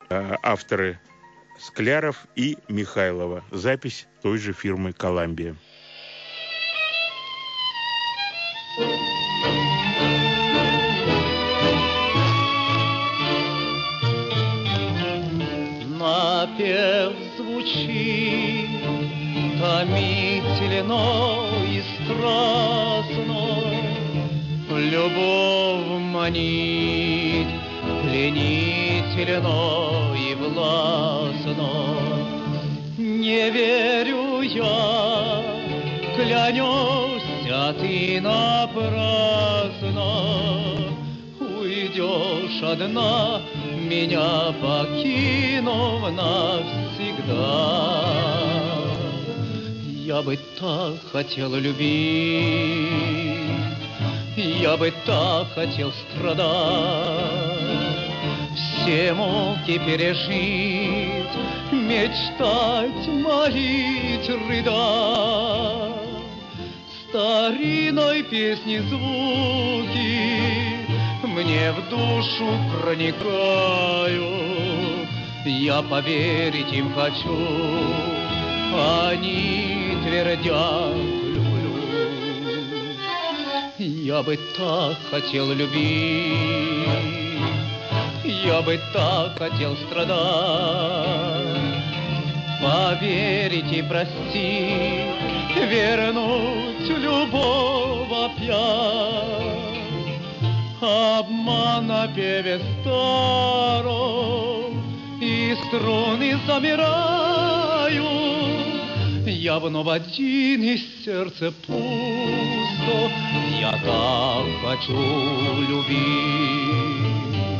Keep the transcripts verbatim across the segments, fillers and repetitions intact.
Авторы Скляров и Михайлова. Запись той же фирмы «Коламбия». Напев звучит томительно и страстно, любовь манит пленительно и властно. Не верю я, клянешься ты напрасно, уйдешь одна, меня покинув навсегда. Я бы так хотел любить, я бы так хотел страдать, все муки пережить, мечтать, молить, рыдать. Старинной песни звуки мне в душу проникают, я поверить им хочу, они твердят люблю. Я бы так хотел любить, я бы так хотел страдать, поверить и простить, вернуть любовь опять. Обман напеве старом, и струны замирают. Я вновь один, и сердце пусто, я так хочу любить.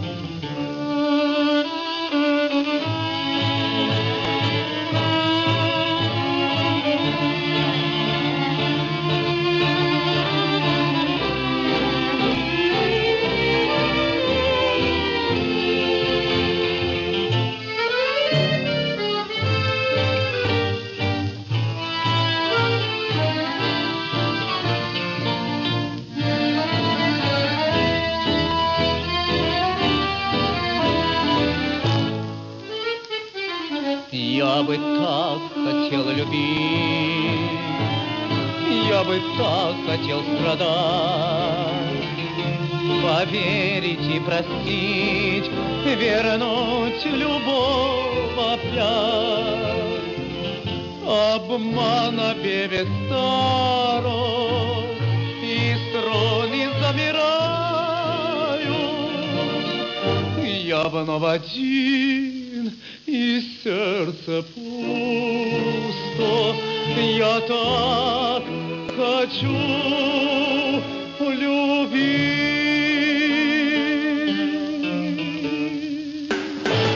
Я бы так хотел любить, я бы так хотел страдать, поверить и простить, вернуть любовь опять. Обман напеве старом, и струны замирают. Я вновь один, и сердце пусто, я так хочу